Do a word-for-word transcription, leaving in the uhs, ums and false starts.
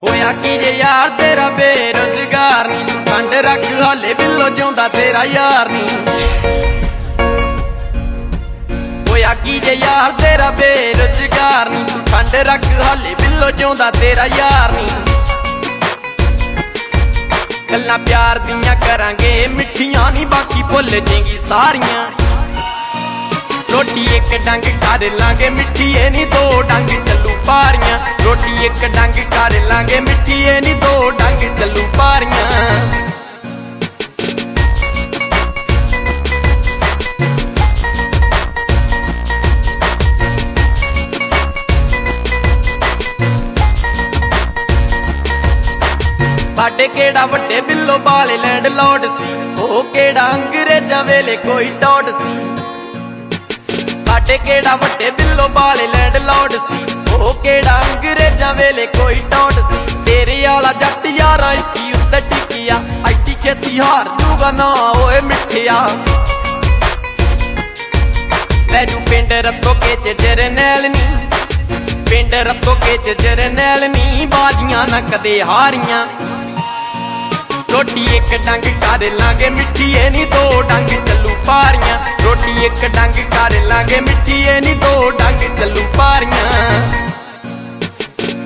होया की जे यार तेरा बेरोजगार नी तू ठंड रख हाले बिल्लो जिउंदा तेरा यार नी। होया की जे यार तेरा बेरोजगार नी तू ठंड रख हाले बिल्लो जिउंदा तेरा यार नी। गल्लां प्यार दियां करांगे मिठियां नी बाकी भुल जेंगी सारियां। रोटी एक डंग कर लांगे मिठी ए नी दो डंग चलू पारियां। रोटी एक डंग कर लांगे मिठी ए नी दो डंग चलू पारियां। साडे केड़ा वड्डे बिल्लो बाले लैंड लॉर्ड सी ओ केड़ा अंग्रेजां वेले कोई डॉट सी। साडे केड़ा वड्डे बिल्लो बाले लैंड लॉर्ड सी ओ केड़ा अंग्रेजां वेले कोई डॉट सी। तेरे आला जट यारा इसी उत्ते टिकिया ऐसी छेती हार जूगा ना ओए मिठिया। लैजू पिंड रत्तो के च जरनैल नी पिंड रत्तो के च जरनैल नी बाजियां ना कदे हारियां। रोटी एक डंग कर लांगे मिठी ए नी दो डंग चलू पारियां। रोटी एक डंग कर लांगे मिठी ए नी दो डंग चलू पारियां।